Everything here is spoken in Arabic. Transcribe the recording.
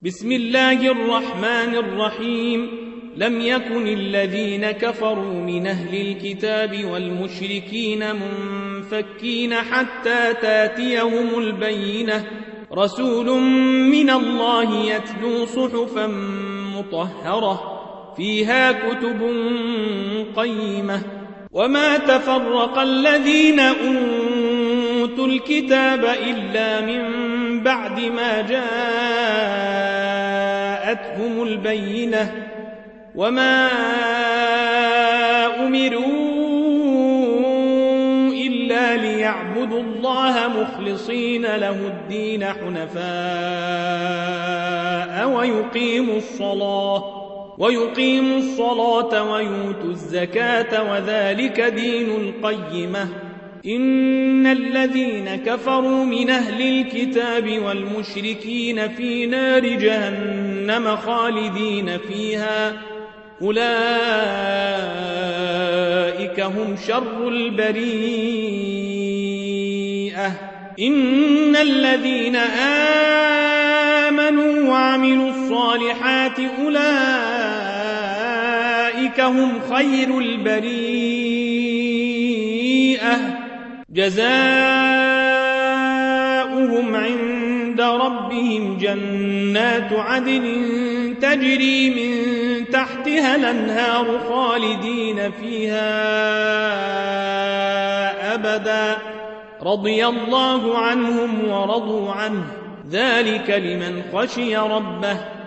بسم الله الرحمن الرحيم لم يكن الذين كفروا من أهل الكتاب والمشركين منفكين حتى تاتيهم البينة رسول من الله يتلو صحفا مطهرة فيها كتب قيمة وما تفرق الذين أوتوا الكتاب إلا من بعد ما جاءتهم البينة وما أمروا إلا ليعبدوا الله مخلصين له الدين حنفاء ويقيموا الصلاة ويؤتوا الزكاة وذلك دين القيمة إن الذين كفروا من أهل الكتاب والمشركين في نار جهنم خالدين فيها أولئك هم شر البريئة إن الذين آمنوا وعملوا الصالحات أولئك هم خير البريئة جزاؤهم عند ربهم جنات عدن تجري من تحتها الأنهار خالدين فيها أبدا رضي الله عنهم ورضوا عنه ذلك لمن خشي ربه